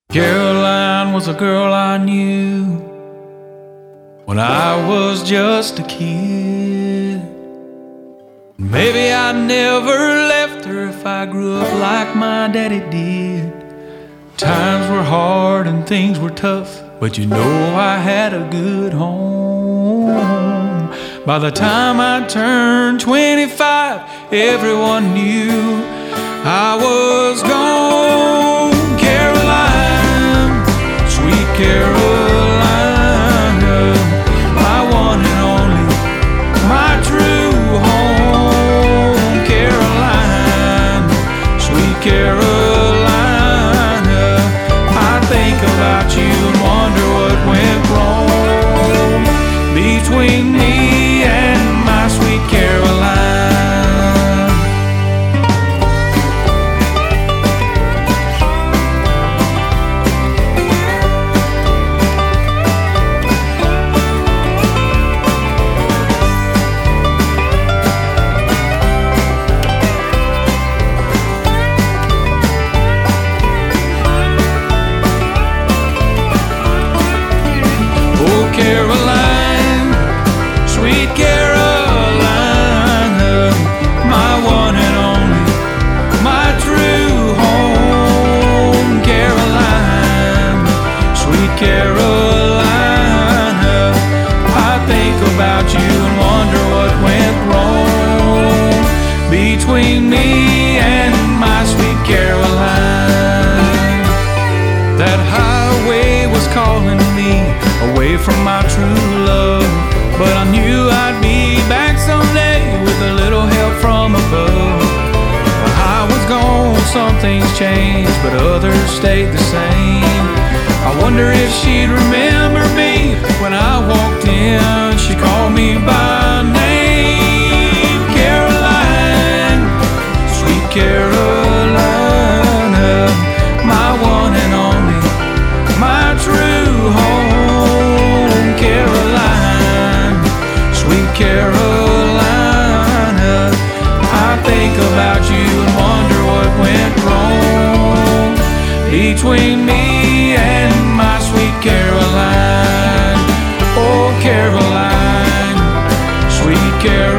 Caroline was a girl I knew when I was just a kid. Maybe I never left her if I grew up like my daddy did. Times were hard and things were tough, but you know I had a good home. By the time I turned 25, everyone knew I was gone. Caroline, sweet Carolina, my one and only, my true home. Caroline, sweet Carolina, I think about you and wonder what went wrong between me and my sweet Caroline. Caroline, sweet Carolina, my one and only, my true home. Caroline, sweet Carolina, I think about you and wonder what went wrong between me and my sweet Caroline. That highway was calling me away from my true love, but I knew I'd be back someday with a little help from above. When I was gone, some things changed, but others stayed the same. I wonder if she'd remember me when I walked in. She called me by name. Caroline, sweet Carolina, my one and only, my true home. Caroline, sweet Carolina, I think about you and wonder what went wrong between me and my sweet Caroline. Oh, Caroline, sweet Caroline.